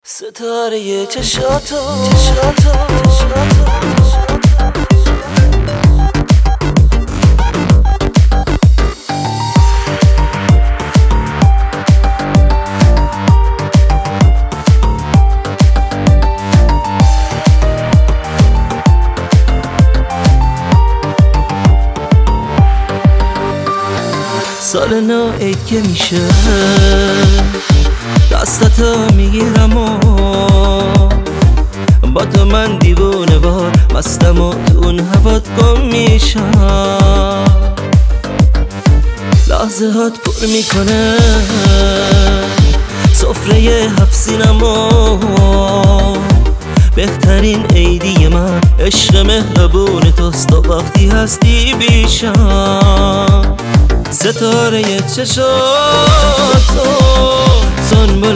ستاره چشاتو سال نو عید که میشه دستاتو میگیرم و با تو من دیوونه وار مستم و تو اون هوات گم میشم. لحظه هات پر میکنه سفره 7 سینم و بهترین عیدی من عشق مهربون توست و وقتی هستی بیشم. ستاره چشاتو سنبل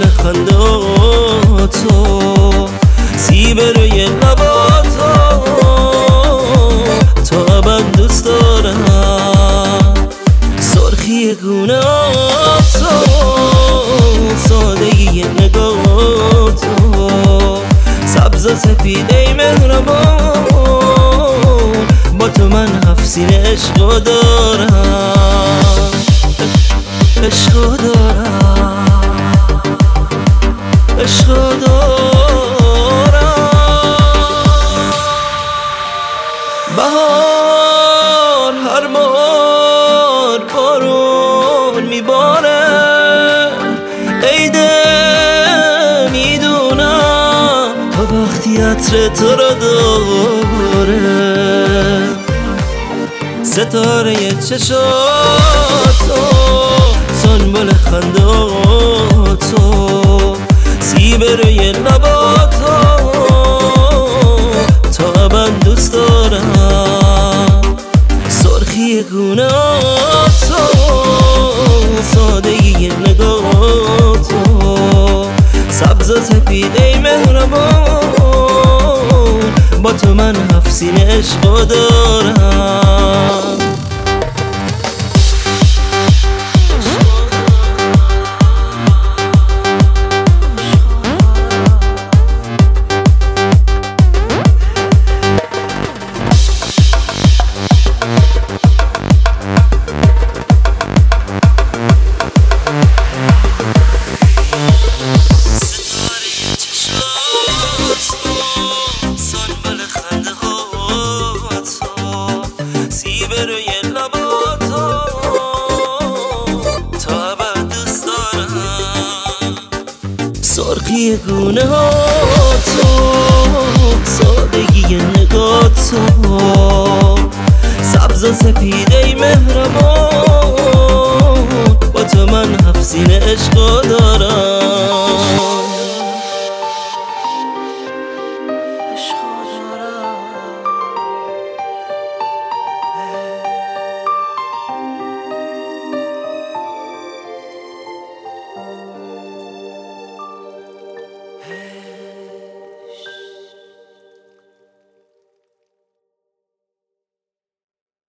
خنداتو سیب روی لباتو تا ابد دوست دارم. سرخی گونهاتو سادگی نگاهاتو سبز و سپیده مهربان با تو من 7 سینه عشق دارم، عشق دارم، عشق دارم. بهار هر بار بارون میباره، عیده میدونم تا وقتی عطر تو رو داره. ستاره چشاتو سنبل خنداتو سیب روی لباتو تا ابد دوست دارم. سرخی گونهاتو سادگی نگاهاتو سبز و سپیده مهربان با تو من 7 سینه عشق دارم. روی لباتو تا ابد دوست دارم. سرخی گونهاتو سادگی نگاهاتو سبز و سپیده